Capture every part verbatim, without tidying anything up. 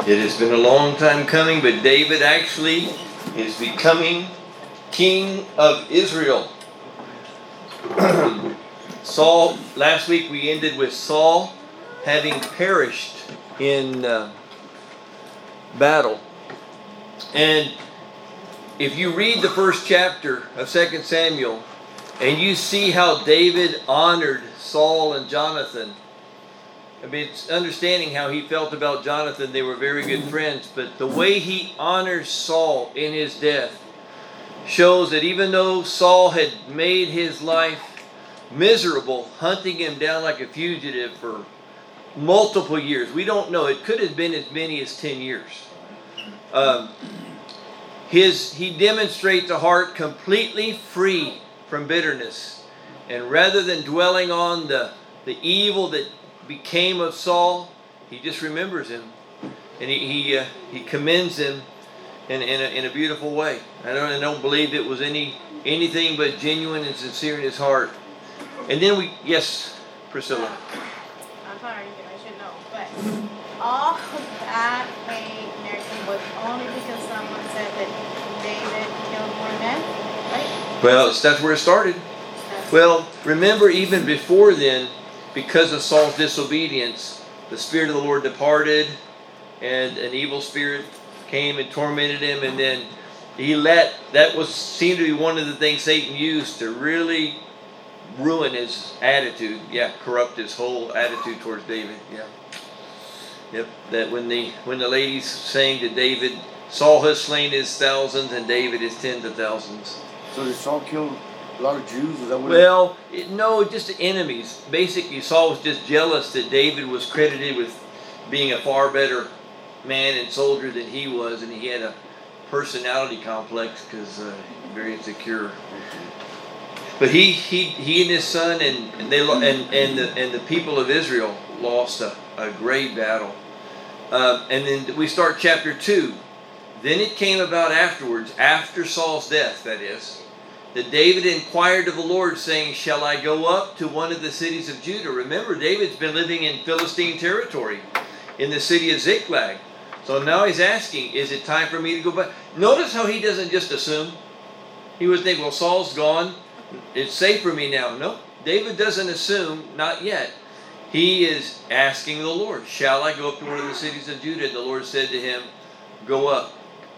It has been a long time coming, but David actually is becoming king of Israel. Saul, last week we ended with Saul having perished in uh, battle. And if you read the first chapter of Second Samuel and you see how David honored Saul and Jonathan, I mean, it's understanding how he felt about Jonathan. They were very good friends, but the way he honors Saul in his death shows that even though Saul had made his life miserable, hunting him down like a fugitive for multiple years, we don't know, it could have been as many as ten years. Um, his he demonstrates a heart completely free from bitterness, and rather than dwelling on the the evil that became of Saul, he just remembers him, and he he, uh, he commends him in in a, in a beautiful way. I don't I don't believe it was any anything but genuine and sincere in his heart. And then we yes, Priscilla. I'm sorry, I should know, but all of that hate and everything was only because someone said that David killed more men, right? Well, that's where it started. That's Well, remember, even before then, because of Saul's disobedience, the Spirit of the Lord departed, and an evil spirit came and tormented him, and then he let, that was seemed to be one of the things Satan used to really ruin his attitude. Yeah, corrupt his whole attitude towards David. Yeah. Yep. That when the when the ladies saying to David, Saul has slain his thousands and David his tens of thousands. So did Saul kill a lot of Jews? Is that what? Well, it, no, just the enemies. Basically, Saul was just jealous that David was credited with being a far better man and soldier than he was, and he had a personality complex because uh, very insecure. But he, he, he and his son and, and they and and the and the people of Israel lost a, a great battle. Uh, and then we start chapter two. Then it came about afterwards, after Saul's death, that is, that David inquired of the Lord, saying, "Shall I go up to one of the cities of Judah?" Remember, David's been living in Philistine territory, in the city of Ziklag. So now he's asking, is it time for me to go back? Notice how he doesn't just assume. He would think, well, Saul's gone. It's safe for me now. No, David doesn't assume, not yet. He is asking the Lord, shall I go up to one of the cities of Judah? And the Lord said to him, go up.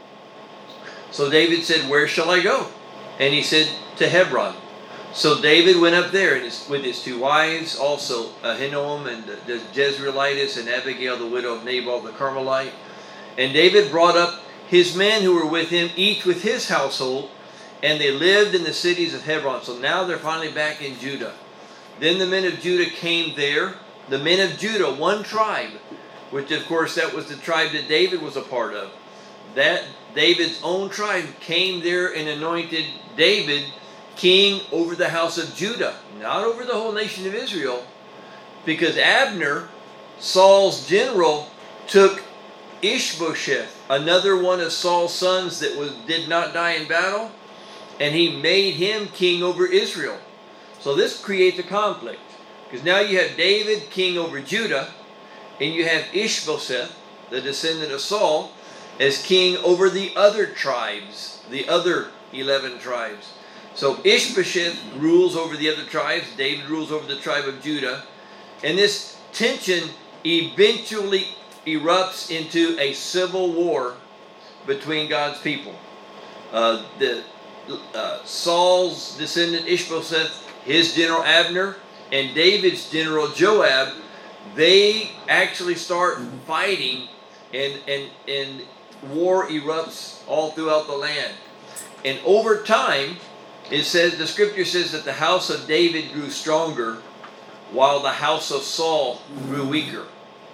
So David said, where shall I go? And he said, to Hebron. So David went up there and his, with his two wives, also Ahinoam and the, the Jezreelitess, and Abigail, the widow of Nabal the Carmelite. And David brought up his men who were with him, each with his household, and they lived in the cities of Hebron. So now they're finally back in Judah. Then the men of Judah came there. The men of Judah, one tribe, which of course that was the tribe that David was a part of. That David's own tribe came there and anointed David king over the house of Judah, not over the whole nation of Israel, because Abner, Saul's general, took Ishbosheth, another one of Saul's sons that was did not die in battle, and he made him king over Israel. So this creates a conflict, because now you have David king over Judah, and you have Ishbosheth, the descendant of Saul, as king over the other tribes, the other eleven tribes. So Ishbosheth rules over the other tribes, David rules over the tribe of Judah, and this tension eventually erupts into a civil war between God's people. Uh, the uh, Saul's descendant Ishbosheth, his general Abner, and David's general Joab, they actually start fighting, and and and war erupts all throughout the land. And over time, it says, the scripture says that the house of David grew stronger while the house of Saul grew weaker.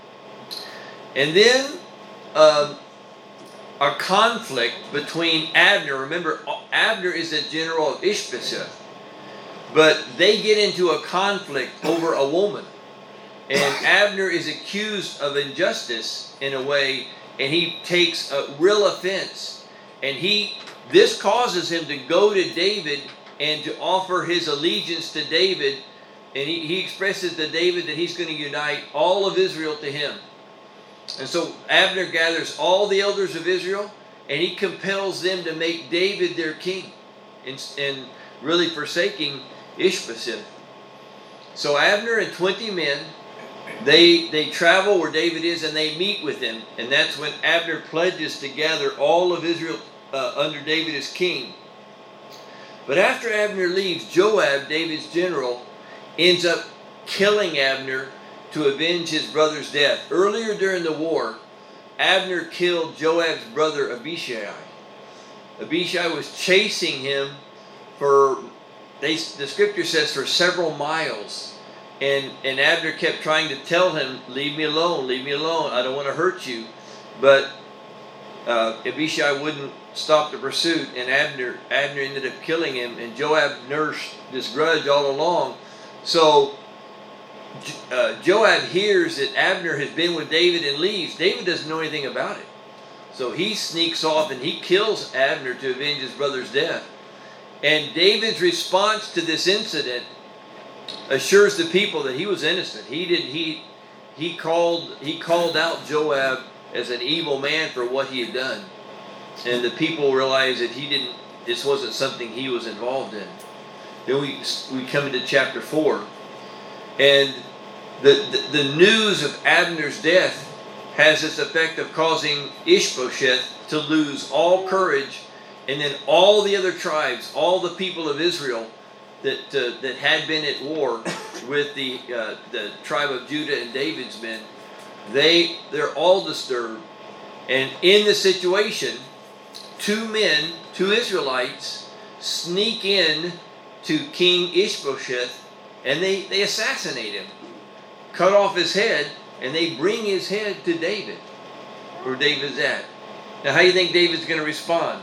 And then um, a conflict between Abner. Remember, Abner is the general of Ishbosheth. But they get into a conflict over a woman. And Abner is accused of injustice in a way, and he takes a real offense. And he this causes him to go to David and to offer his allegiance to David. And he, he expresses to David that he's going to unite all of Israel to him. And so Abner gathers all the elders of Israel, and he compels them to make David their king, and, and really forsaking Ishbosheth. So Abner and twenty men, they they travel where David is, and they meet with him. And that's when Abner pledges to gather all of Israel uh, under David as king. But after Abner leaves, Joab, David's general, ends up killing Abner to avenge his brother's death. Earlier during the war, Abner killed Joab's brother Abishai. Abishai was chasing him for, they, the scripture says, for several miles. And, and Abner kept trying to tell him, leave me alone, leave me alone, I don't want to hurt you. But uh, Abishai wouldn't stop the pursuit, and Abner, Abner ended up killing him, and Joab nursed this grudge all along. So uh, Joab hears that Abner has been with David and leaves. David doesn't know anything about it. So he sneaks off and he kills Abner to avenge his brother's death. And David's response to this incident assures the people that he was innocent. He did he he called he called out Joab as an evil man for what he had done. And the people realized that he didn't this wasn't something he was involved in. Then we we come into chapter four. And the, the, the news of Abner's death has this effect of causing Ishbosheth to lose all courage, and then all the other tribes, all the people of Israel that uh, that had been at war with the uh, the tribe of Judah and David's men, they they're all disturbed. And in the situation, two men, two Israelites, sneak in to King Ishbosheth, and they, they assassinate him, cut off his head, and they bring his head to David, where David's at. Now, how do you think David's going to respond?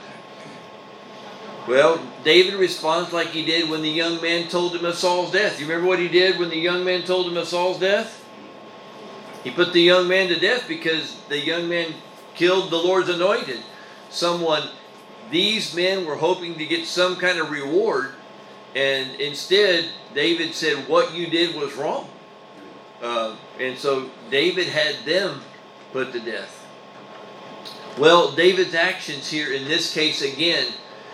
Well, David responds like he did when the young man told him of Saul's death. You remember what he did when the young man told him of Saul's death? He put the young man to death because the young man killed the Lord's anointed. Someone, these men were hoping to get some kind of reward, and instead, David said, what you did was wrong. Uh, and so David had them put to death. Well, David's actions here in this case again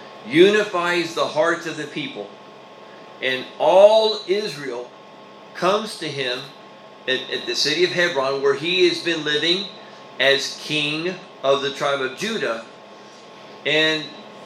unifies the hearts of the people. And all Israel comes to him at, at the city of Hebron, where he has been living as king of the tribe of Judah. And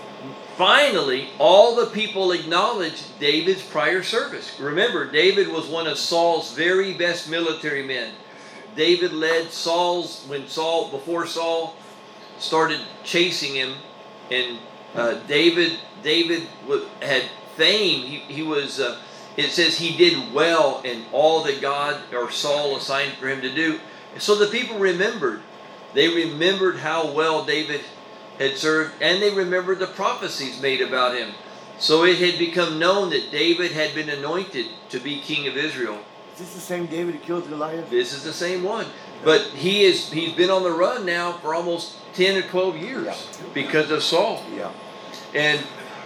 finally, all the people acknowledge David's prior service. Remember, David was one of Saul's very best military men. David led Saul's, when Saul, before Saul started chasing him, and uh, David, David had fame. He, he was, uh, it says he did well in all that God or Saul assigned for him to do. So the people remembered. They remembered how well David had served, and they remembered the prophecies made about him. So it had become known that David had been anointed to be king of Israel. Is this the same David who killed Goliath? This is the same one. But he is he's been on the run now for almost ten or twelve years yeah. because of Saul. Yeah. And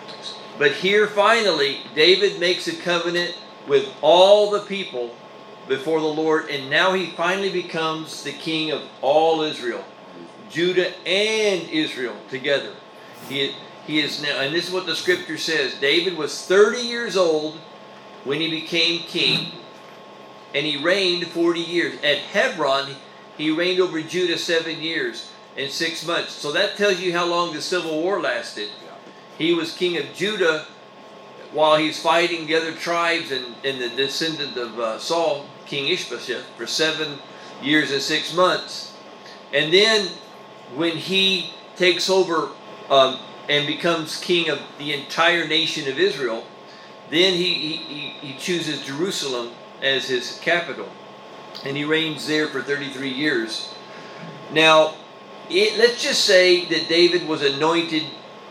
but here finally David makes a covenant with all the people before the Lord, and now he finally becomes the king of all Israel. Judah and Israel together. He, he is now, and this is what the scripture says. David was thirty years old when he became king, and he reigned forty years. At Hebron, he reigned over Judah seven years and six months. So that tells you how long the civil war lasted. He was king of Judah while he's fighting the other tribes and, and the descendant of uh, Saul, King Ishbosheth, for seven years and six months. And then when he takes over um, and becomes king of the entire nation of Israel, then he, he, he chooses Jerusalem as his capital. And he reigns there for thirty-three years. Now, it, let's just say that David was anointed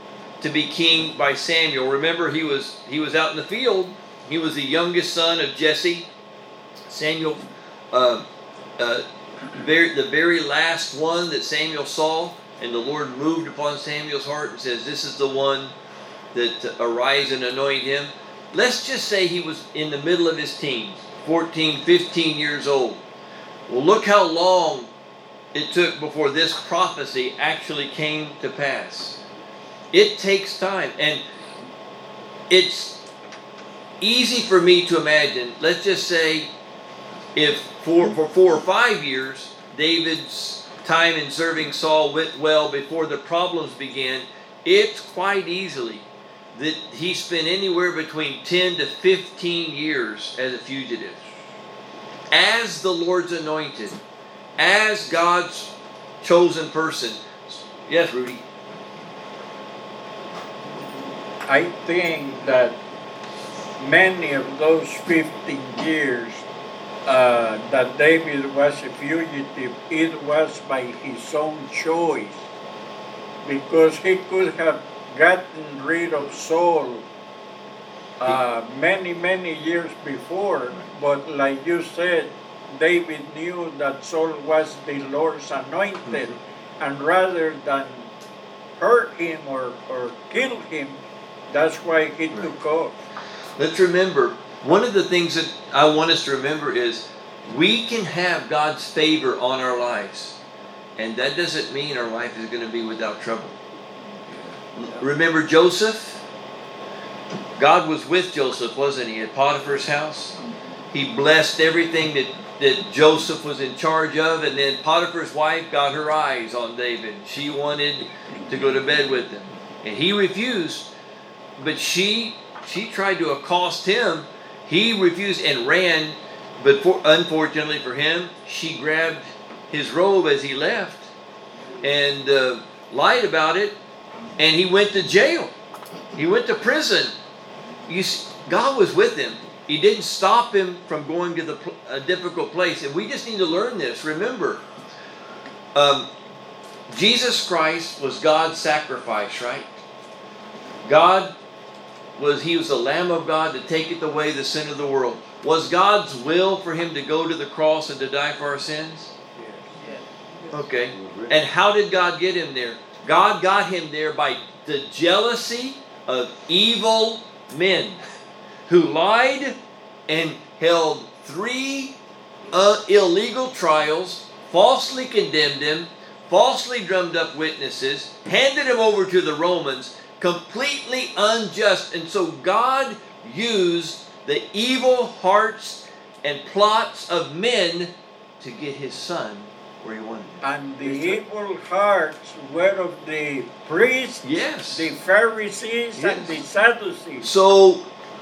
to be king by Samuel. Remember, he was he was out in the field. He was the youngest son of Jesse. Samuel, uh, uh, very, the very last one that Samuel saw, and the Lord moved upon Samuel's heart and says, this is the one that arise and anoint him. Let's just say he was in the middle of his teens, fourteen, fifteen years old. Well, look how long it took before this prophecy actually came to pass. It takes time, and it's easy for me to imagine. Let's just say if for, for four or five years, David's time in serving Saul went well before the problems began, it's quite easily that he spent anywhere between ten to fifteen years as a fugitive. As the Lord's anointed, as God's chosen person. Yes, Rudy? I think that many of those fifteen years uh, that David was a fugitive, it was by his own choice, because he could have gotten rid of Saul uh, many, many years before, but like you said, David knew that Saul was the Lord's anointed, mm-hmm. and rather than hurt him or, or kill him, that's why he right. took off. Let's remember, one of the things that I want us to remember is we can have God's favor on our lives, and that doesn't mean our life is going to be without trouble. Remember Joseph? God was with Joseph, wasn't he, at Potiphar's house? He blessed everything that, that Joseph was in charge of, and then Potiphar's wife got her eyes on David. She wanted to go to bed with him, and he refused, but she she tried to accost him. He refused and ran, but for, unfortunately for him, she grabbed his robe as he left and uh, lied about it, and he went to jail. He went to prison. You see, God was with him. He didn't stop him from going to the a difficult place. And we just need to learn this. Remember, um, Jesus Christ was God's sacrifice, right? God was, He was the Lamb of God to taketh away the sin of the world. Was God's will for Him to go to the cross and to die for our sins? Yes. Okay. And how did God get Him there? God got Him there by the jealousy of evil men who lied and held three uh, illegal trials, falsely condemned him, falsely drummed up witnesses, handed him over to the Romans, completely unjust. And so God used the evil hearts and plots of men to get His Son where He wanted him. And the evil hearts were of the priests, yes. the Pharisees, yes. and the Sadducees. So,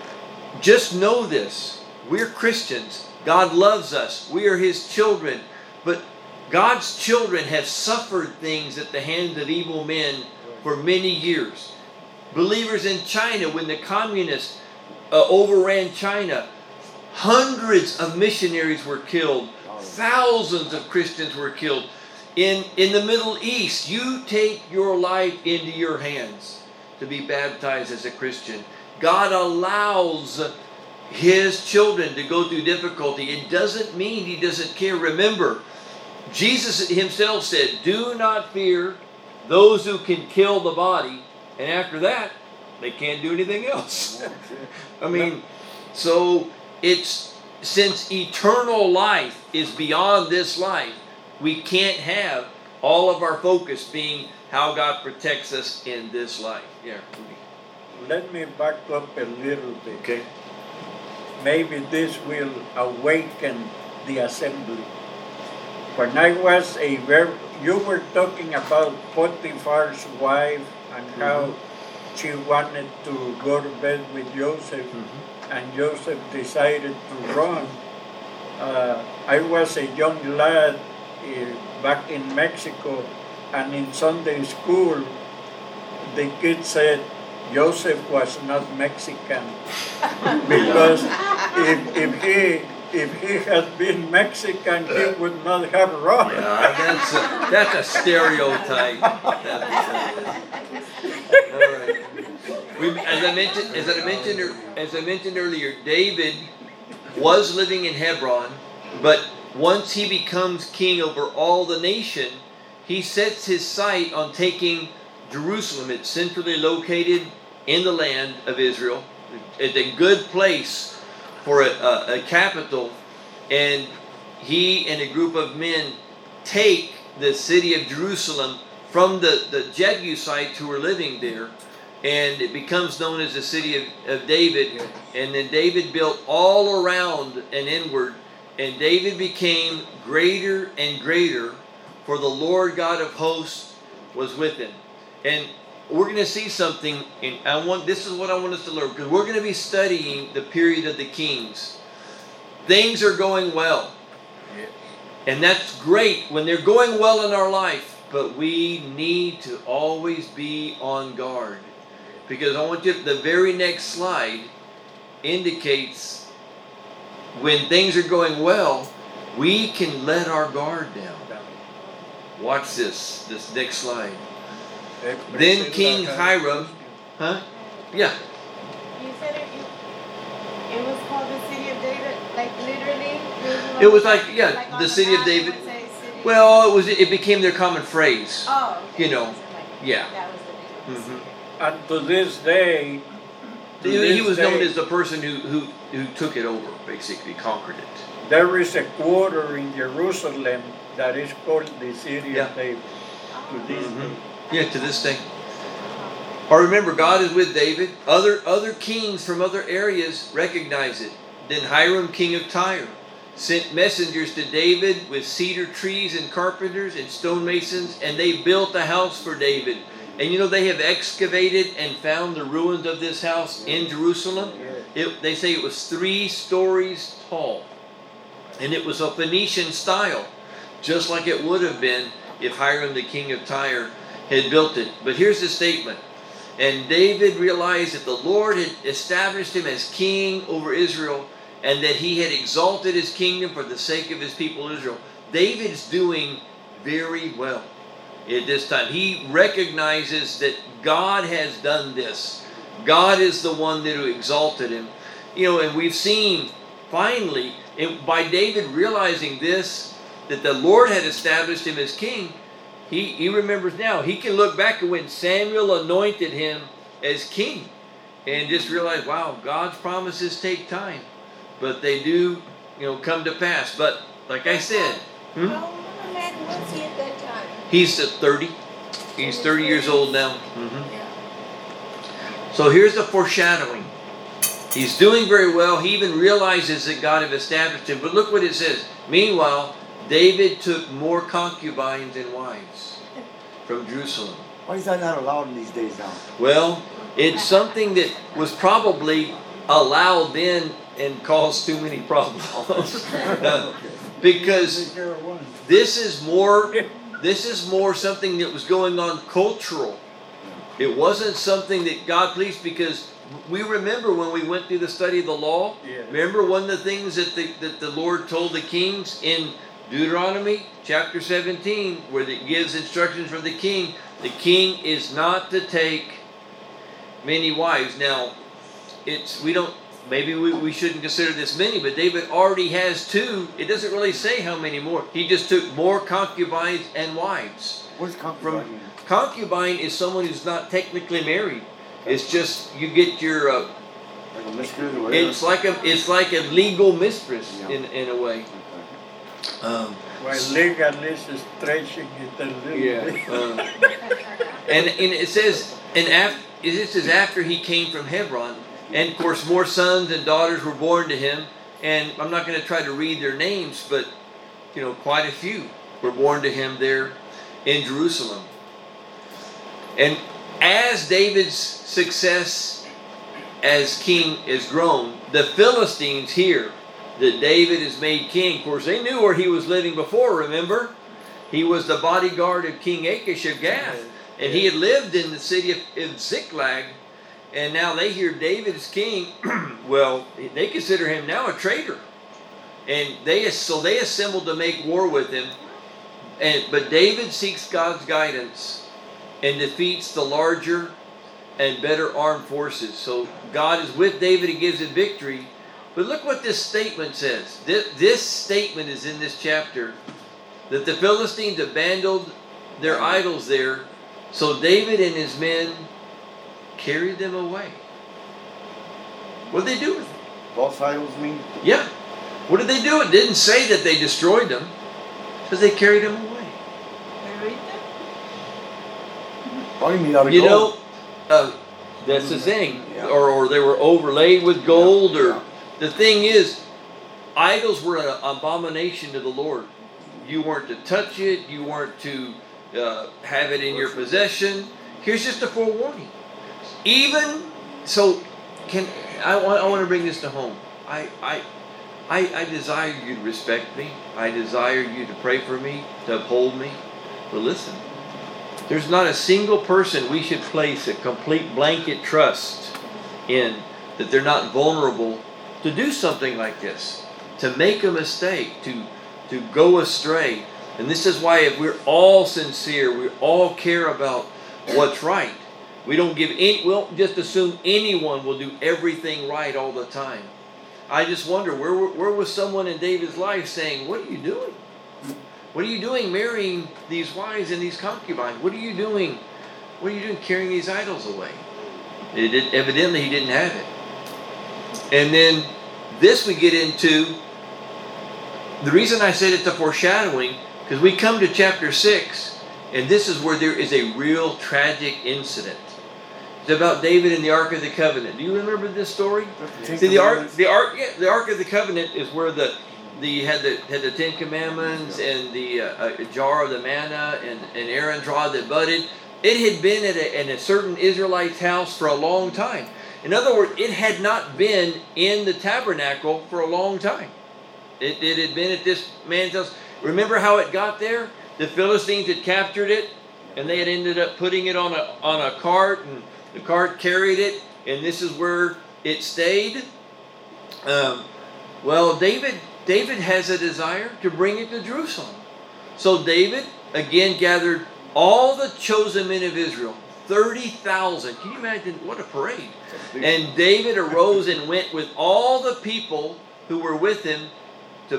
just know this. We're Christians. God loves us. We are His children. But God's children have suffered things at the hands of evil men for many years. Believers in China, when the communists uh, overran China, hundreds of missionaries were killed. Thousands of Christians were killed. In, in the Middle East, you take your life into your hands to be baptized as a Christian. God allows His children to go through difficulty. It doesn't mean He doesn't care. Remember, Jesus Himself said, do not fear those who can kill the body, and after that, they can't do anything else. I mean, so it's, since eternal life is beyond this life, we can't have all of our focus being how God protects us in this life. Yeah. Let me back up a little bit. Okay. Maybe this will awaken the assembly. When I was a very, you were talking about Potiphar's wife and mm-hmm. how she wanted to go to bed with Joseph, mm-hmm. and Joseph decided to run. Uh, I was a young lad uh, back in Mexico, and in Sunday school, the kids said Joseph was not Mexican because if, if he if he had been Mexican, he would not have run. Yeah, that's a, that's a stereotype. All right. We, as I mentioned, as I mentioned, as I mentioned earlier, David was living in Hebron, but once he becomes king over all the nation, he sets his sight on taking Jerusalem. It's centrally located in the land of Israel. It's a good place for a, a, a capital, and he and a group of men take the city of Jerusalem from the, the Jebusites who were living there, and it becomes known as the city of, of David. And then David built all around and inward, and David became greater and greater, for the Lord God of hosts was with him. And we're going to see something, and I want this is what I want us to learn, because we're going to be studying the period of the kings. Things are going well. And that's great when they're going well in our life, but we need to always be on guard. Because I want you, the very next slide indicates when things are going well, we can let our guard down. Watch this, this next slide. Then King Hiram, huh? Yeah. You said it, it, it was called the city of David, like literally? Jerusalem It was like, yeah, like on the city of map, it David. would say city- Well, it was. It became their common phrase. Oh, okay. you know, It wasn't like- yeah. That was the name. Mhm. And to this day, to He, he this was known day, as the person who, who, who took it over, basically conquered it. there is a quarter in Jerusalem that is called the city Yeah. of David. To this Mhm. day. Yeah, to this day. Or remember, God is with David. Other other kings from other areas recognize it. Then Hiram, king of Tyre, sent messengers to David with cedar trees and carpenters and stonemasons, and they built a house for David. And you know, they have excavated and found the ruins of this house in Jerusalem. It, they say it was three stories tall. And it was a Phoenician style, just like it would have been if Hiram, the king of Tyre, had built it. But here's the statement. And David realized that the Lord had established him as king over Israel, and that he had exalted his kingdom for the sake of his people Israel. David is doing very well at this time. He recognizes that God has done this. God is the one that who exalted him. You know, and we've seen finally, it, by David realizing this, that the Lord had established him as king, he, he remembers now. He can look back at when Samuel anointed him as king and just realize, wow, God's promises take time, but they do, you know, come to pass. But like I said, hmm? How old a man was he at that time? he's at thirty. He's thirty years old now. hmm Yeah. So here's the foreshadowing. He's doing very well. He even realizes that God had established him. But look what it says. Meanwhile, David took more concubines and wives from Jerusalem. Why is that not allowed in these days now? Well, it's something that was probably allowed then and caused too many problems. Uh, because Take care of one. this is more this is more something that was going on cultural. It wasn't something that God pleased, because we remember when we went through the study of the law. Yes. Remember one of the things that the, that the Lord told the kings in Deuteronomy chapter seventeen, where it gives instructions for the king. The king is not to take many wives. Now, it's we don't maybe we, we shouldn't consider this many, but David already has two. It doesn't really say how many more. He just took more concubines and wives. What's From concubine? mean? concubine is someone who's not technically married. It's just you get your. Uh, Like a mistress or whatever? it's like a it's like a legal mistress Yeah. in in a way. Okay. Um, While legal is stretching it a little bit. uh, and, and it says, and after it says after he came from Hebron, and of course more sons and daughters were born to him. And I'm not going to try to read their names, but you know, quite a few were born to him there in Jerusalem. And as David's success as king is grown, the Philistines hear that David is made king. Of course, they knew where he was living before, remember? He was the bodyguard of King Achish of Gath. And he had lived in the city of, of Ziklag. And now they hear David is king. Well, they consider him now a traitor. And they so they assembled to make war with him. And but David seeks God's guidance and defeats the larger and better armed forces. So God is with David and gives him victory. But look what this statement says. This, this statement is in this chapter, that the Philistines abandoned their idols there, so David and his men carried them away. What did they do with them? False idols mean? Yeah. What did they do? It didn't say that they destroyed them, because they carried them away. ¿viste? Probably made out of You gold. know, uh, that's the thing. Yeah. Or, or they were overlaid with gold. Or Yeah. the thing is, idols were an abomination to the Lord. You weren't to touch it. You weren't to uh, have it in your possession. Here's just a forewarning. Even so, can I want I want to bring this to home. I I. I, I desire you to respect me. I desire you to pray for me, to uphold me. But listen, there's not a single person we should place a complete blanket trust in that they're not vulnerable to do something like this, to make a mistake, to, to go astray. And this is why if we're all sincere, we all care about what's right. We don't give any, we don't just assume anyone will do everything right all the time. I just wonder, where, where was someone in David's life saying, what are you doing? What are you doing marrying these wives and these concubines? What are you doing? What are you doing carrying these idols away? It did, evidently he didn't have it. And then this we get into, the reason I said it's a foreshadowing, because we come to chapter six, and this is where there is a real tragic incident. It's about David and the Ark of the Covenant. Do you remember this story? See, the Ark, the Ark, yeah, the Ark of the Covenant is where the the had the had the Ten Commandments and the uh, a jar of the manna and and Aaron's rod that budded. It had been at a, in a certain Israelite's house for a long time. In other words, it had not been in the tabernacle for a long time. It, it had been at this man's house. Remember how it got there? The Philistines had captured it, and they had ended up putting it on a on a cart, and the cart carried it, and this is where it stayed. Um, well, David David has a desire to bring it to Jerusalem. So David again gathered all the chosen men of Israel, thirty thousand. Can you imagine what a parade? And David arose and went with all the people who were with him to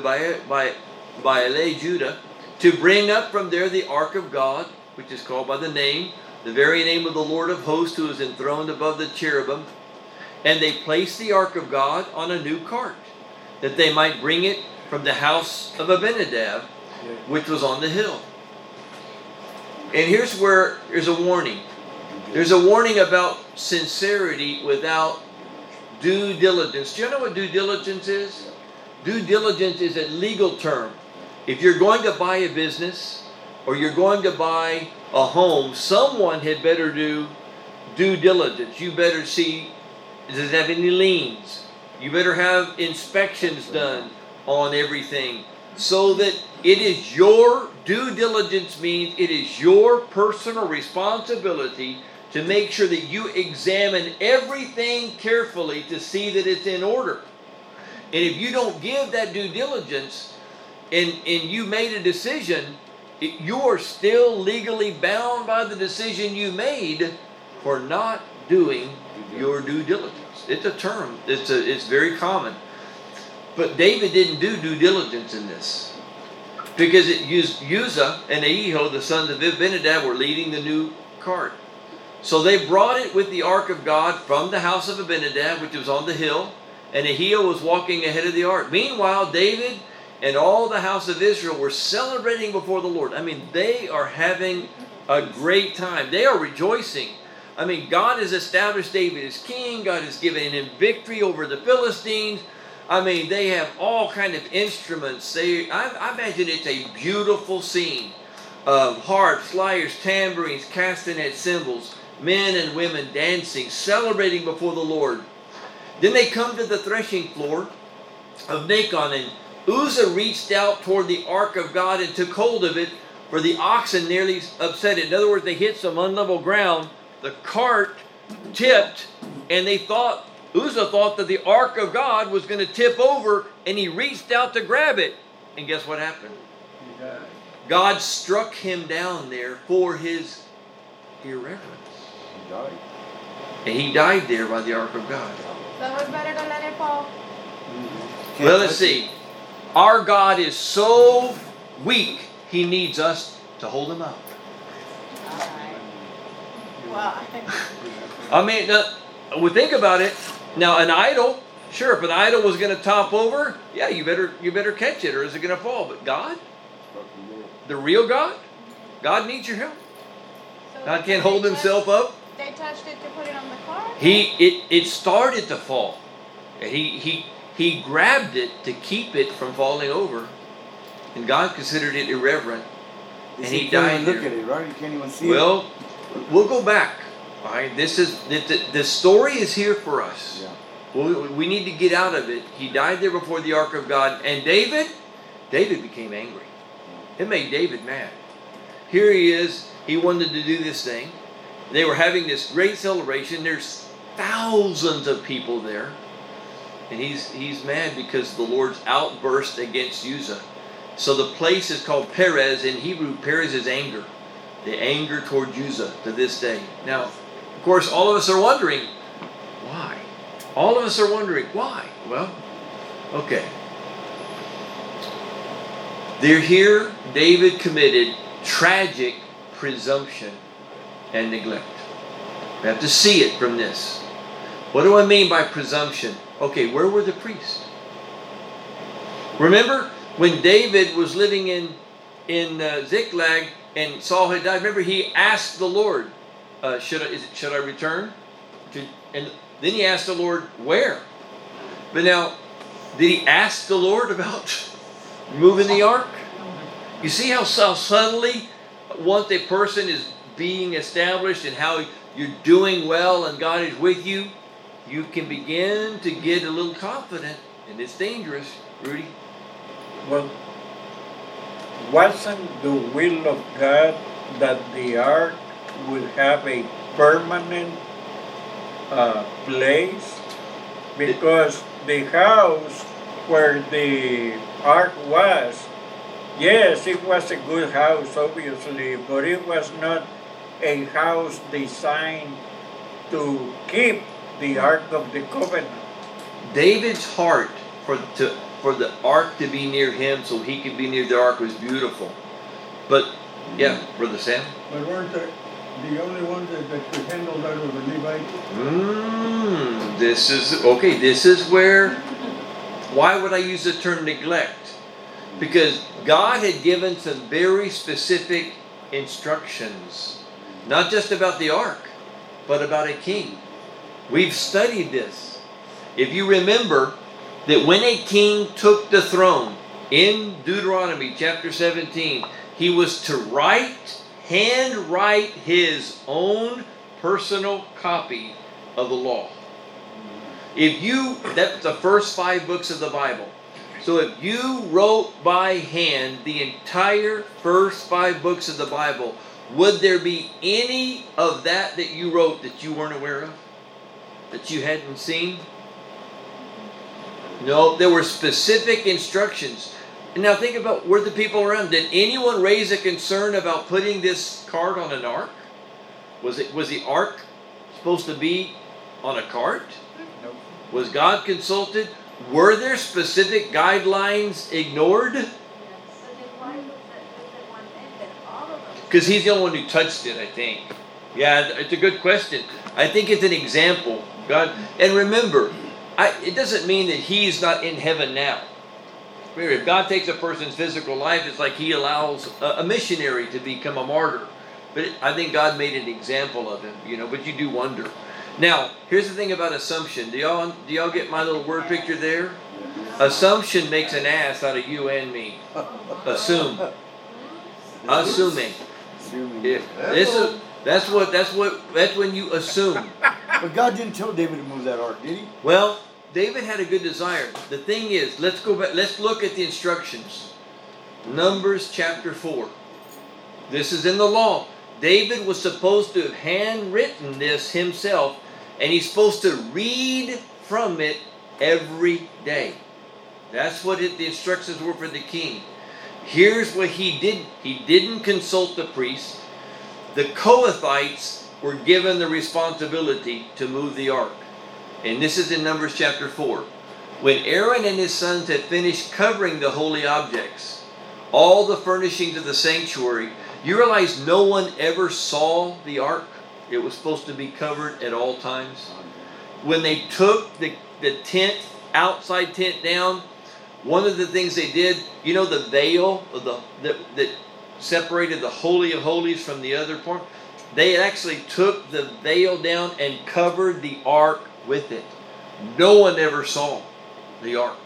Baale, Judah, to bring up from there the ark of God, which is called by the name, the very name of the Lord of hosts, who is enthroned above the cherubim. And they placed the ark of God on a new cart, that they might bring it from the house of Abinadab, which was on the hill. And here's where there's a warning. There's a warning about sincerity without due diligence. Do you know what due diligence is? Due diligence is a legal term. If you're going to buy a business or you're going to buy a home, someone had better do due diligence. You better see, does it have any liens? You better have inspections done on everything, so that it is your due diligence means it is your personal responsibility to make sure that you examine everything carefully to see that it's in order. And if you don't give that due diligence and, and you made a decision, it, you are still legally bound by the decision you made for not doing your due diligence. It's a term. It's a, it's very common. But David didn't do due diligence in this, because it used Uzzah and Ahio, the sons of Abinadab, were leading the new cart. So they brought it with the ark of God from the house of Abinadab, which was on the hill, and Ahio was walking ahead of the ark. Meanwhile, David and all the house of Israel were celebrating before the Lord. I mean, they are having a great time. They are rejoicing. I mean, God has established David as king. God has given him victory over the Philistines. I mean, they have all kind of instruments. They, I, I imagine it's a beautiful scene. Um, harps, lyres, tambourines, castanet, cymbals, men and women dancing, celebrating before the Lord. Then they come to the threshing floor of Nacon, and Uzzah reached out toward the ark of God and took hold of it, for the oxen nearly upset it. In other words, they hit some unlevel ground. The cart tipped, and they thought, Uzzah thought that the ark of God was going to tip over, and he reached out to grab it. And guess what happened? He died. God struck him down there for his irreverence. He died. And he died there by the ark of God. So we better to let it fall. Well, let's see. Our God is so weak, he needs us to hold him up. Alright. Well, I mean, uh, we think about it. Now, an idol, sure, if an idol was going to top over, yeah, you better you better catch it, or is it going to fall? But God, the real God, God needs your help. So God they can't hold touched- himself up. They touched it to put it on the car? He it it started to fall. And he he he grabbed it to keep it from falling over. And God considered it irreverent. They And say he you can't died even look there. at it, right? You can't even see it. Well, we'll go back. All right, this is the, the, the story is here for us. Yeah. We, we need to get out of it. He died there before the ark of God, and David, David became angry. It made David mad. Here he is. He wanted to do this thing. They were having this great celebration. There's thousands of people there, and he's he's mad because the Lord's outburst against Uzzah. So the place is called Perez. In Hebrew, Perez is anger. The anger toward Uzzah to this day. Now, of course, all of us are wondering, why? All of us are wondering, why? Well, okay. They're here, David committed tragic presumption and neglect. We have to see it from this. What do I mean by presumption? Okay, where were the priests? Remember when David was living in, in uh, Ziklag and Saul had died? Remember he asked the Lord, uh, should, I, is it, should I return? To, and then he asked the Lord, where? But now, did he ask the Lord about moving the ark? You see how, how subtly once a person is being established and how you're doing well and God is with you, you can begin to get a little confident, and it's dangerous, Rudy. Well, wasn't the will of God that the ark would have a permanent uh, place? Because the house where the ark was, yes, it was a good house, obviously, but it was not a house designed to keep the Ark of the Covenant. David's heart for to for the ark to be near him so he could be near the ark was beautiful. But, yeah, Brother Sam? But weren't the, the only ones that, that could handle that were the Levites? Mmm, this is, okay, this is where, why would I use the term neglect? Because God had given some very specific instructions, not just about the ark, but about a king. We've studied this. If you remember that when a king took the throne in Deuteronomy chapter seventeen, he was to write, hand write his own personal copy of the law. If you, that's the first five books of the Bible. So if you wrote by hand the entire first five books of the Bible, would there be any of that that you wrote that you weren't aware of? That you hadn't seen? No, there were specific instructions. And now think about, were the people around? Did anyone raise a concern about putting this cart on an ark? Was it was the ark supposed to be on a cart? No. Was God consulted? Were there specific guidelines ignored? But then why was it, was it one thing that all of them? Because he's the only one who touched it, I think. Yeah, it's a good question. I think it's an example. God, and remember, I, it doesn't mean that he's not in heaven now. Remember, if God takes a person's physical life, it's like he allows a, a missionary to become a martyr. But it, I think God made an example of him, you know, but you do wonder. Now, here's the thing about assumption. Do y'all, do y'all get my little word picture there? Assumption makes an ass out of you and me. Assume. Assuming. If this is, that's what, that's what, that's when you assume. But God didn't tell David to move that ark, did he? Well, David had a good desire. The thing is, let's go back, let's look at the instructions. Numbers chapter four. This is in the law. David was supposed to have handwritten this himself, and he's supposed to read from it every day. That's what it, the instructions were for the king. Here's what he did. He didn't consult the priests. The Kohathites were given the responsibility to move the ark. And this is in Numbers chapter four. When Aaron and his sons had finished covering the holy objects, all the furnishings of the sanctuary, you realize no one ever saw the ark? It was supposed to be covered at all times. When they took the, the tent, outside tent down, one of the things they did, you know the veil of the, that, that separated the Holy of Holies from the other part, they actually took the veil down and covered the ark with it. No one ever saw the ark.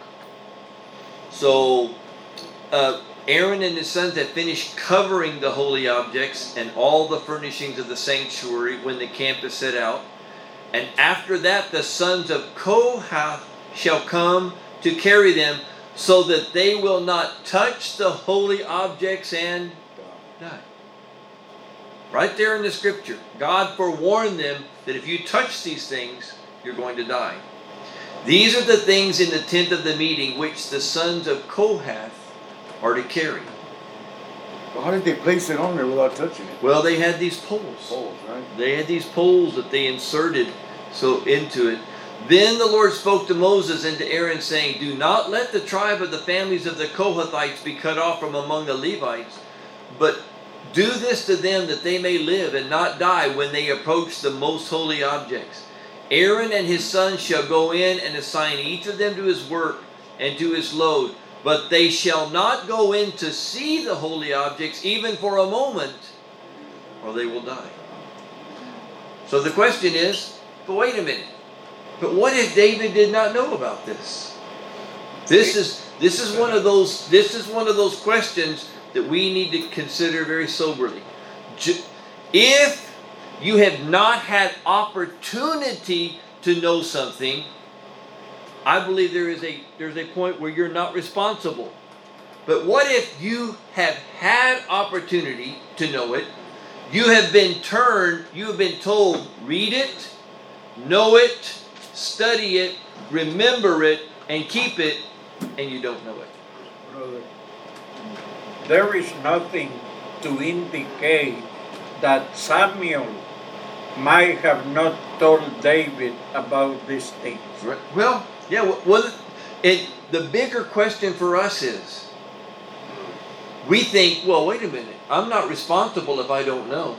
So uh, Aaron and his sons had finished covering the holy objects and all the furnishings of the sanctuary when the camp is set out. And after that, the sons of Kohath shall come to carry them, so that they will not touch the holy objects and die. Right there in the scripture, God forewarned them that if you touch these things, you're going to die. These are the things in the tent of the meeting which the sons of Kohath are to carry. Well, how did they place it on there without touching it? Well, they had these poles. Poles, right? They had these poles that they inserted so into it. Then the Lord spoke to Moses and to Aaron, saying, do not let the tribe of the families of the Kohathites be cut off from among the Levites, but do this to them that they may live and not die when they approach the most holy objects. Aaron and his sons shall go in and assign each of them to his work and to his load, but they shall not go in to see the holy objects even for a moment, or they will die. So the question is, but wait a minute. But what if David did not know about this? This is this is one of those this is one of those questions that we need to consider very soberly. If you have not had opportunity to know something, I believe there is a there's a point where you're not responsible. But what if you have had opportunity to know it? You have been turned, you have been told, read it, know it, study it, remember it, and keep it, and you don't know it. Brother, there is nothing to indicate that Samuel might have not told David about these things. Right. Well, yeah. Well, it, the bigger question for us is, we think, well, wait a minute. I'm not responsible if I don't know.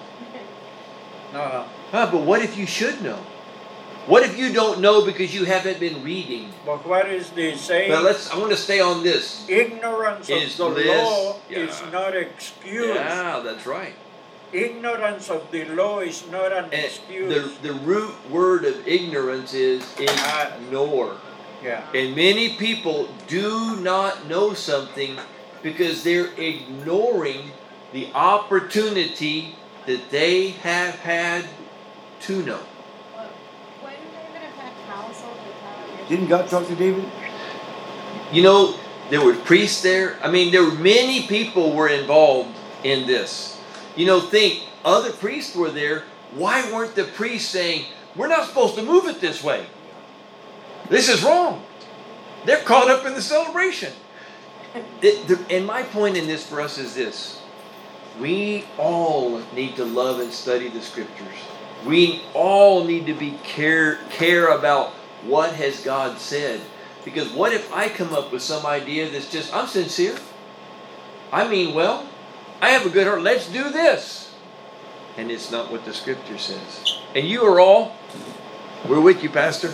No. Huh, but what if you should know? What if you don't know because you haven't been reading? But what is the saying? Well, let's. I want to stay on this. Ignorance Is of the bliss. law Yeah. is not excuse. Yeah, that's right. Ignorance of the law is not an And excuse. the the root word of ignorance is ignore. yeah. And many people do not know something because they're ignoring the opportunity that they have had to know. When David attacked household, the town, Didn't God talk to David? You know, there were priests there. I mean, there were many people were involved in this. You know, think, other priests were there. Why weren't the priests saying, we're not supposed to move it this way? This is wrong. They're caught up in the celebration. It, the, and my point in this for us is this. We all need to love and study the scriptures. We all need to be care, care about what has God said. Because what if I come up with some idea that's just, I'm sincere. I mean, well, I have a good heart. Let's do this. And it's not what the scripture says. And you are all, we're with you, Pastor.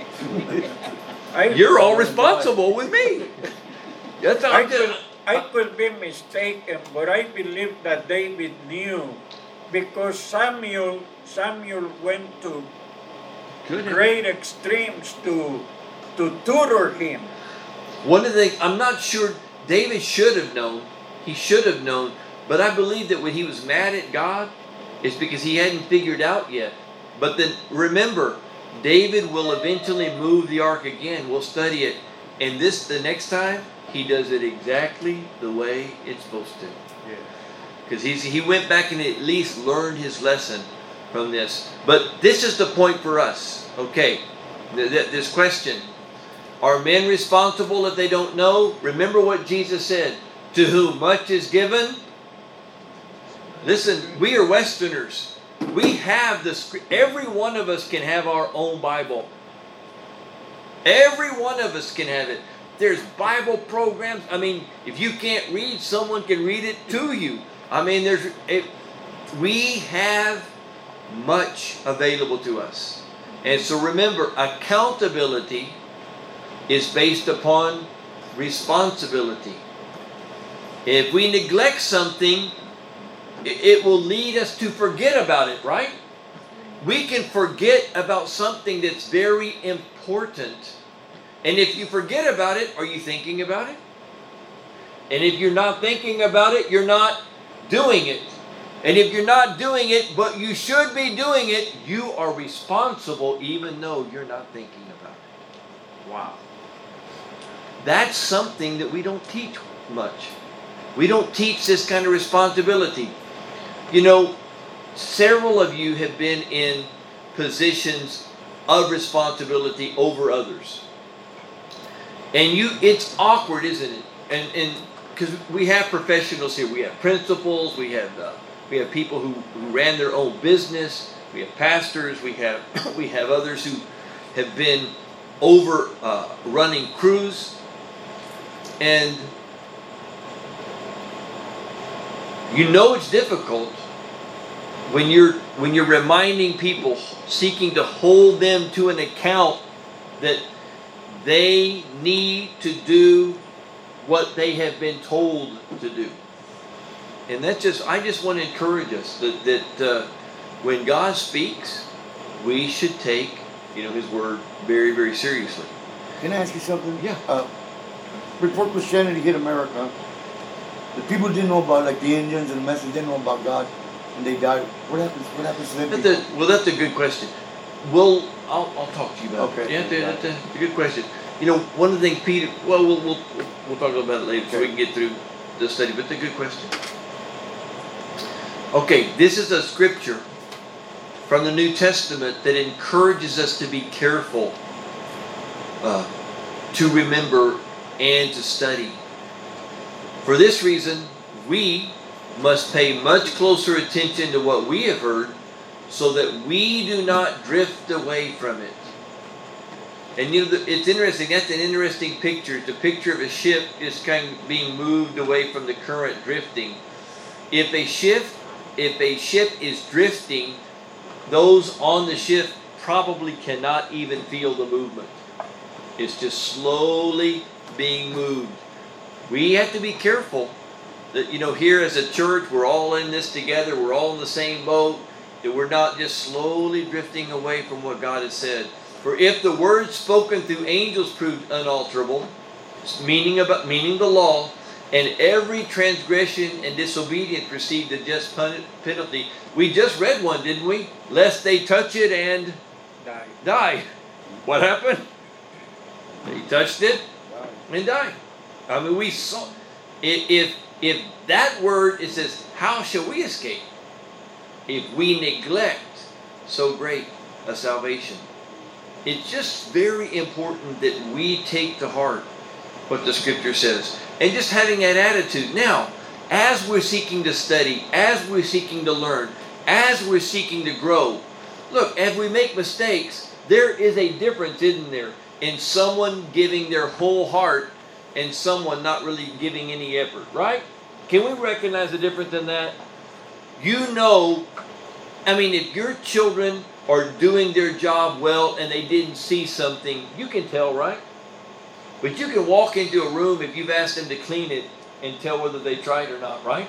I, You're all responsible with me. That's how I I could, did. I could be mistaken, but I believe that David knew because Samuel Samuel went to Good. great extremes to to tutor him. One of the things, I'm not sure, David should have known. He should have known. But I believe that when he was mad at God, it's because he hadn't figured out yet. But then remember, David will eventually move the ark again. We'll study it. And this, the next time, he does it exactly the way it's supposed to. Because he's he went back and at least learned his lesson from this. But this is the point for us. Okay, th- th- this question. Are men responsible if they don't know? Remember what Jesus said. To whom much is given. Listen, we are Westerners. We have the script. Every one of us can have our own Bible. Every one of us can have it. There's Bible programs. I mean, if you can't read, someone can read it to you. I mean, there's it, we have much available to us. And so remember, accountability is based upon responsibility. If we neglect something, it, it will lead us to forget about it, right? We can forget about something that's very important. And if you forget about it, are you thinking about it? And if you're not thinking about it, you're not doing it. And if you're not doing it, but you should be doing it, you are responsible even though you're not thinking about it. Wow. That's something that we don't teach much. We don't teach this kind of responsibility. You know, several of you have been in positions of responsibility over others. And you, it's awkward, isn't it? And and because we have professionals here, we have principals, we have uh, we have people who, who ran their own business, we have pastors, we have we have others who have been over uh, running crews, and you know it's difficult when you're when you're reminding people, seeking to hold them to an account that they need to do what they have been told to do. And that's just, I just want to encourage us that, that uh, when God speaks, we should take, you know, His word very, very seriously. Can I ask you something? Yeah. Uh, before Christianity hit America, the people didn't know about, like the Indians and the Mexicans didn't know about God, and they died. What happens? What happens to them? That's people? a, well, that's a good question. Well, I'll, I'll talk to you about Okay. it. Yeah, that's, a, that's a good question. You know, one of the things Peter, well, we'll, we'll, we'll talk about it later so we can get through the study, but it's a good question. Okay, this is a scripture from the New Testament that encourages us to be careful, uh, to remember, and to study. For this reason, we must pay much closer attention to what we have heard so that we do not drift away from it. And you know, it's interesting, that's an interesting picture. It's a picture of a ship just kind of being moved away from the current, drifting. If a ship, if a ship is drifting, those on the ship probably cannot even feel the movement. It's just slowly being moved. We have to be careful that, you know, here as a church, we're all in this together, we're all in the same boat, that we're not just slowly drifting away from what God has said. For if the word spoken through angels proved unalterable, meaning about meaning the law, and every transgression and disobedience received a just penalty. We just read one, didn't we? Lest they touch it and Die. die. What happened? They touched it and died. I mean, we saw. If if that word, it says, how shall we escape if we neglect so great a salvation? It's just very important that we take to heart what the scripture says. And just having that attitude. Now, as we're seeking to study, as we're seeking to learn, as we're seeking to grow, look, as we make mistakes, there is a difference, isn't there, in someone giving their whole heart and someone not really giving any effort, right? Can we recognize the difference in that? You know, I mean, if your children are doing their job well and they didn't see something, you can tell, right? But you can walk into a room if you've asked them to clean it and tell whether they tried or not, right?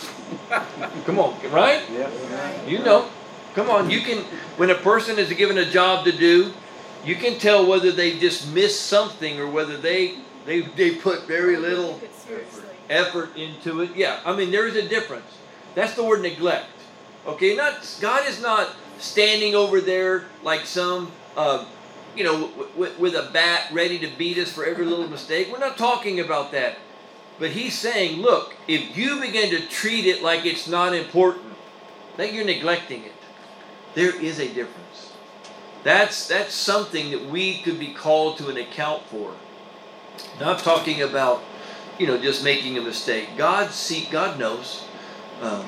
Come on, right? Yeah. You know. Come on, you can, when a person is given a job to do, you can tell whether they just missed something or whether they they, they put very little Take it seriously. effort into it. Yeah, I mean, there is a difference. That's the word neglect. Okay, not God is not standing over there like some, uh, you know, w- w- with a bat ready to beat us for every little mistake. We're not talking about that. But He's saying, look, if you begin to treat it like it's not important, then you're neglecting it. There is a difference. That's that's something that we could be called to an account for. Not talking about, you know, just making a mistake. God see, God knows. Um,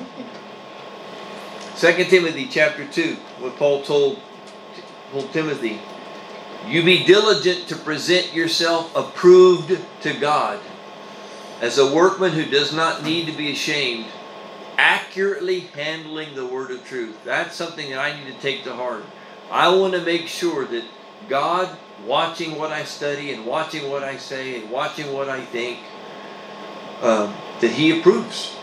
Second Timothy chapter two, what Paul told, told Timothy, you be diligent to present yourself approved to God as a workman who does not need to be ashamed, accurately handling the word of truth. That's something that I need to take to heart. I want to make sure that God, watching what I study and watching what I say and watching what I think, uh, that He approves.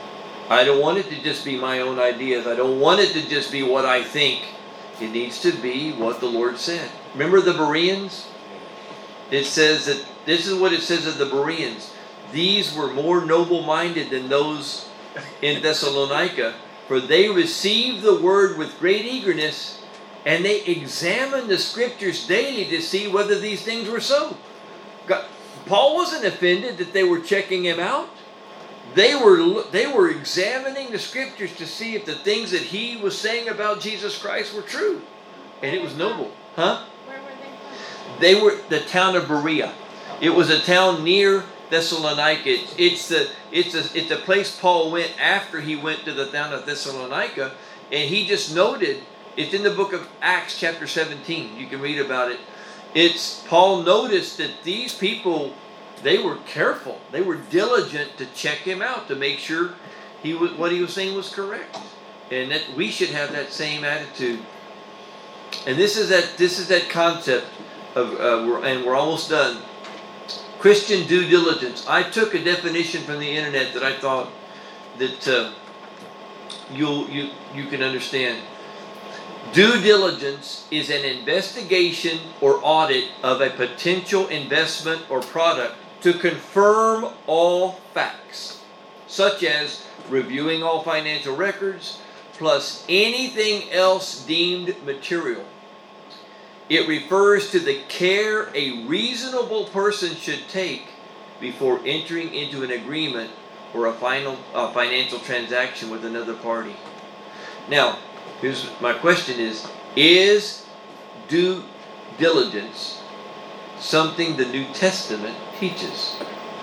I don't want it to just be my own ideas. I don't want it to just be what I think. It needs to be what the Lord said. Remember the Bereans? It says that, this is what it says of the Bereans. These were more noble-minded than those in Thessalonica, for they received the word with great eagerness, and they examined the scriptures daily to see whether these things were so. God, Paul wasn't offended that they were checking him out. They were they were examining the scriptures to see if the things that he was saying about Jesus Christ were true, and it was noble, huh? Where were they from? They were the town of Berea. It was a town near Thessalonica. It's, it's the it's a it's a place Paul went after he went to the town of Thessalonica, and he just noted. It's in the book of Acts, chapter seventeen. You can read about it. It's Paul noticed that these people, they were careful. They were diligent to check him out to make sure he was, what he was saying was correct, and that we should have that same attitude. And this is that this is that concept of, uh, we're, and we're almost done. Christian due diligence. I took a definition from the internet that I thought that uh, you'll you you can understand. Due diligence is an investigation or audit of a potential investment or product to confirm all facts, such as reviewing all financial records, plus anything else deemed material. It refers to the care a reasonable person should take before entering into an agreement or a final a financial transaction with another party. Now, here's my question is, is due diligence something the New Testament teaches?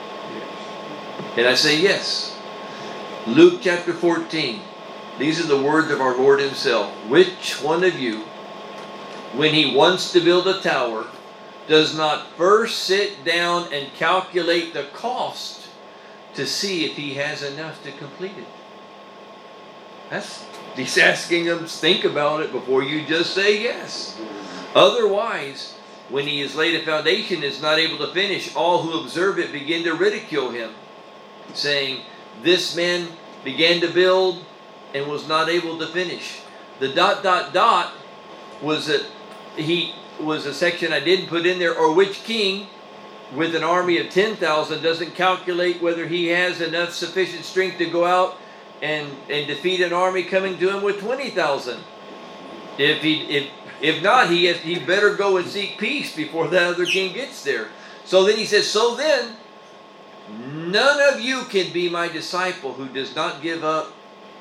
And I say yes. Luke chapter fourteen. These are the words of our Lord himself. Which one of you, when he wants to build a tower, does not first sit down and calculate the cost to see if he has enough to complete it? That's He's asking them to think about it before you just say yes. Otherwise, when he has laid a foundation and is not able to finish, all who observe it begin to ridicule him, saying, this man began to build and was not able to finish. The dot, dot, dot was a, he, was a section I didn't put in there, or which king with an army of ten thousand doesn't calculate whether he has enough sufficient strength to go out and and defeat an army coming to him with twenty thousand. If he if if not, he has, he better go and seek peace before that other king gets there. So then he says, so then none of you can be my disciple who does not give up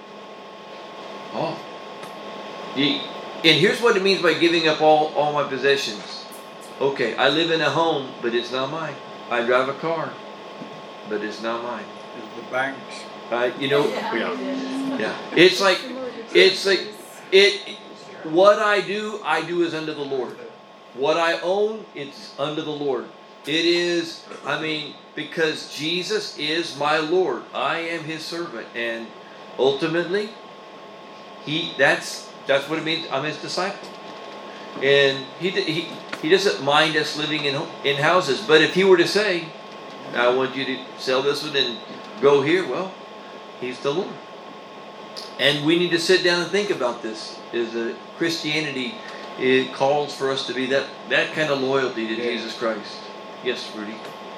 all. He, and here's what it means by giving up all, all my possessions. Okay, I live in a home, but it's not mine. I drive a car, but it's not mine. It's the bank's. Uh, you know, Yeah. yeah. It's like, it's like, it. What I do, I do is unto the Lord. What I own, it's unto the Lord. It is, I mean, because Jesus is my Lord. I am His servant, and ultimately, He. That's that's what it means. I'm His disciple, and He He He doesn't mind us living in in houses. But if He were to say, "I want you to sell this one and go here," well, He's the Lord. And we need to sit down and think about this. Is that Christianity, it calls for us to be that, that kind of loyalty to Yeah. Jesus Christ. Yes, Rudy.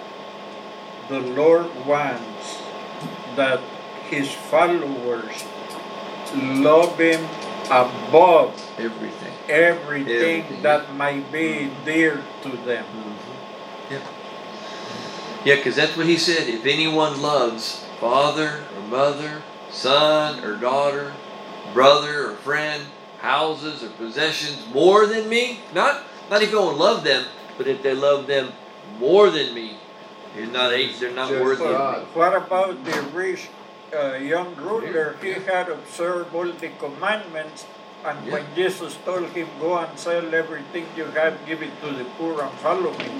The Lord wants that His followers love Him above Everything. everything, Everything. that might be dear to them. Mm-hmm. Yeah. Yeah, because that's what He said. If anyone loves father or mother, son or daughter, brother or friend, houses or possessions more than me, not not if you don't love them, but if they love them more than me, they're not they're not Just worthy of God. me. What about the rich uh, young ruler? He had observed all the commandments, and Yeah. when Jesus told him, "Go and sell everything you have, give it to the poor, and follow me,"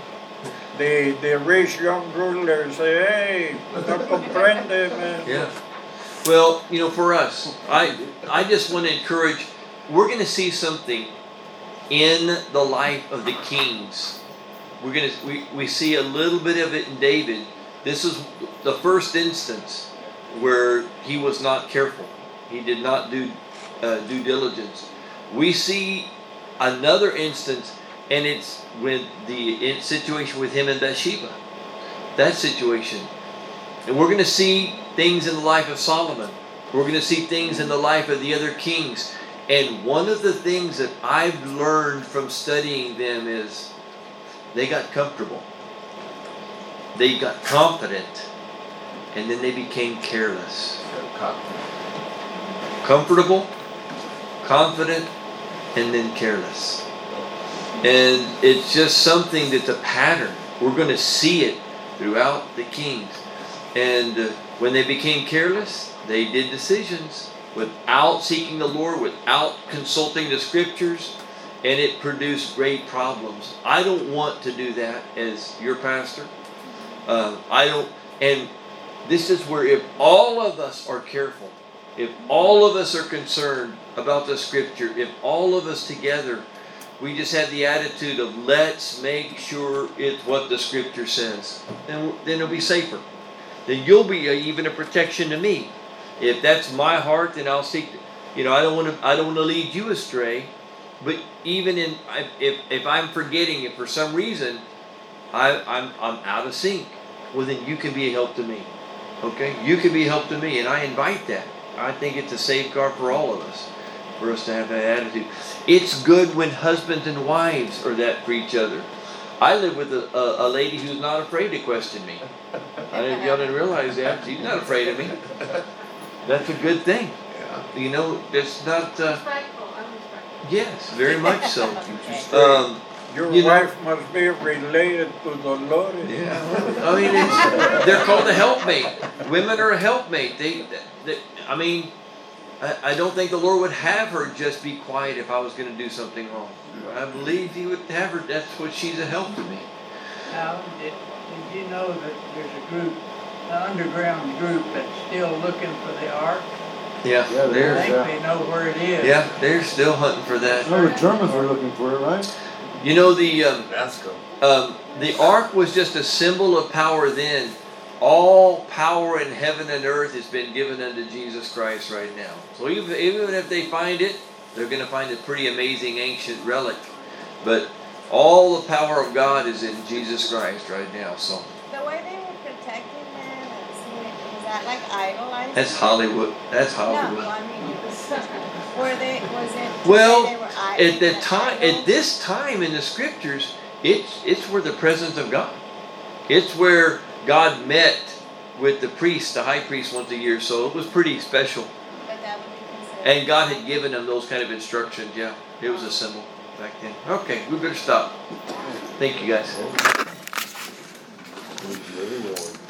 the the rich young ruler said, "Hey, no comprende, man." Yeah. Well, you know, for us, I I just want to encourage. We're going to see something in the life of the kings. We're going to we, we see a little bit of it in David. This is the first instance where he was not careful. He did not do uh, due diligence. We see another instance, and it's with the in situation with him and Bathsheba. That situation. And we're going to see things in the life of Solomon. We're going to see things in the life of the other kings. And one of the things that I've learned from studying them is they got comfortable. They got confident. And then they became careless. Comfortable, confident, and then careless. And it's just something that's a pattern. We're going to see it throughout the kings. And uh, when they became careless, they did decisions without seeking the Lord, without consulting the scriptures, and it produced great problems. I don't want to do that as your pastor. Uh, I don't, and this is where if all of us are careful, if all of us are concerned about the scripture, if all of us together, we just have the attitude of let's make sure it's what the scripture says, then, then it'll be safer. Then you'll be a, even a protection to me. If that's my heart, then I'll seek. You know, I don't want to. I don't want to lead you astray. But even in, if if I'm forgetting, if for some reason I I'm I'm out of sync, well then you can be a help to me. Okay, you can be a help to me, and I invite that. I think it's a safeguard for all of us, for us to have that attitude. It's good when husbands and wives are that for each other. I live with a, a, a lady who's not afraid to question me. I didn't, y'all didn't realize that. She's not afraid of me. That's a good thing. You know, it's not. Uh, Respectful, I'm respectful. yes, very much so. Okay. Um, Your You know- wife must be related to Dolores. yeah, I mean, it's, they're called a helpmate. Women are a helpmate. They, they I mean, I, I don't think the Lord would have her just be quiet if I was going to do something wrong. I believe He would have her. That's what she's a help to me. Now, did, did you know that there's a group, an underground group that's still looking for the ark? Yeah, Yeah, I they're there's- think yeah. they know where it is. yeah they're still hunting for that. No, the Germans were looking for it, right? You know the um, Vasco. um, the ark was just a symbol of power then. All power in heaven and earth has been given unto Jesus Christ right now. So even, even if they find it, they're going to find a pretty amazing ancient relic. But all the power of God is in Jesus Christ right now. So The way they were protecting them and seeing it, was that like idolizing? that's Hollywood. That's No, Hollywood. I mean, it was, were they, was it? Well, they were i- At that an time, idol? at this time in the scriptures, it's it's where the presence of God. It's where God met with the priest, the high priest, once a year. So it was pretty special. But that would be considered. And God had given them those kind of instructions. Yeah, it was a symbol back then. Okay, we better stop. Thank you guys.